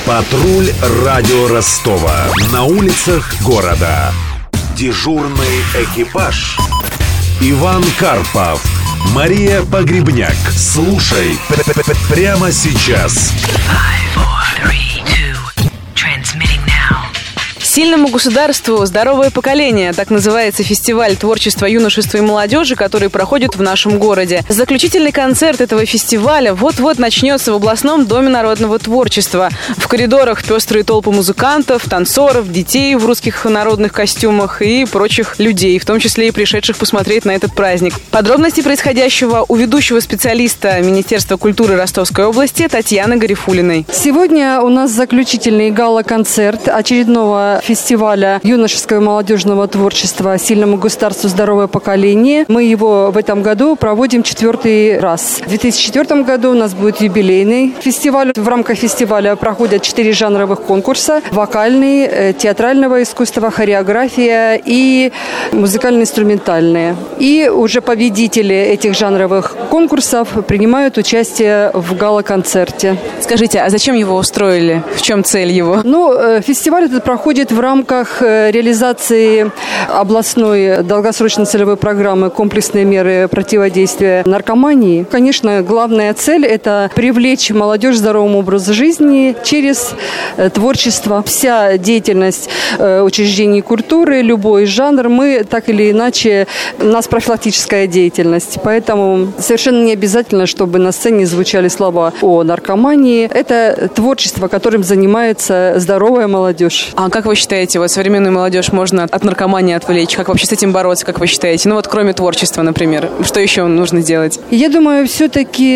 Патруль радио Ростова. На улицах города. Дежурный экипаж. Иван Карпов, Мария Погребняк. Слушай прямо сейчас. 5, 4, 3, 2, transmitting now. Сильному государству здоровое поколение. Так называется фестиваль творчества юношества и молодежи, который проходит в нашем городе. Заключительный концерт этого фестиваля вот-вот начнется в областном доме народного творчества. В коридорах пестрые толпы музыкантов, танцоров, детей в русских народных костюмах и прочих людей, в том числе и пришедших посмотреть на этот праздник. Подробности происходящего у ведущего специалиста Министерства культуры Ростовской области Татьяны Гарифуллиной. Сегодня у нас заключительный гала-концерт очередного фестиваля юношеского и молодежного творчества «Сильному государству здоровое поколение». Мы его в этом году проводим 4-й раз. В 2004 году у нас будет юбилейный фестиваль. В рамках фестиваля проходят 4 жанровых конкурса: вокальный, театрального искусства, хореография и музыкально-инструментальные. И уже победители этих жанровых конкурсов принимают участие в гала-концерте. Скажите, а зачем его устроили? В чем цель его? Фестиваль этот проходит в рамках реализации областной долгосрочной целевой программы «Комплексные меры противодействия наркомании». Конечно, главная цель – это привлечь молодежь к здоровому образу жизни через творчество. Вся деятельность учреждений культуры, любой жанр, мы так или иначе, у нас профилактическая деятельность. Поэтому совершенно не обязательно, чтобы на сцене звучали слова о наркомании. Это творчество, которым занимается здоровая молодежь. А как вы считаете, современную молодежь можно от наркомании отвлечь? Как вообще с этим бороться, как вы считаете? Кроме творчества, например. Что еще нужно делать? Я думаю, все-таки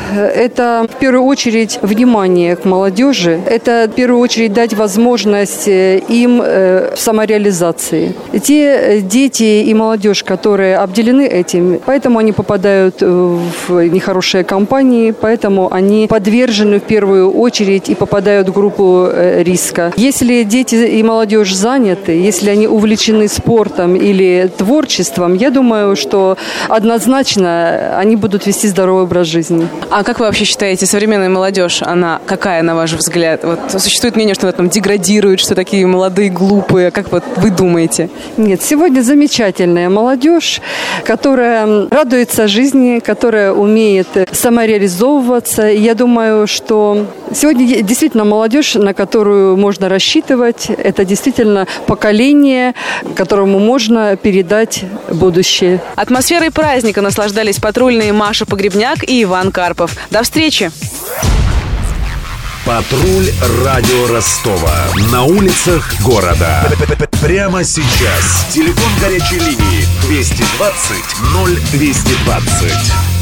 это в первую очередь внимание к молодежи. Это в первую очередь дать возможность им в самореализации. Те дети и молодежь, которые обделены этим, поэтому они попадают в нехорошие компании, поэтому они подвержены в первую очередь и попадают в группу риска. Если дети и молодежь заняты, если они увлечены спортом или творчеством, я думаю, что однозначно они будут вести здоровый образ жизни. А как вы вообще считаете, современная молодежь, она какая, на ваш взгляд? Существует мнение, что она там деградирует, что такие молодые, глупые. Как вы думаете? Нет, сегодня замечательная молодежь, которая радуется жизни, которая умеет самореализовываться. Я думаю, что сегодня действительно молодежь, на которую можно рассчитывать, это действительно поколение, которому можно передать будущее. Атмосферой праздника наслаждались патрульные Маша Погребняк и Иван Карпов. До встречи! Патруль радио Ростова. На улицах города. Прямо сейчас. Телефон горячей линии 220 0220.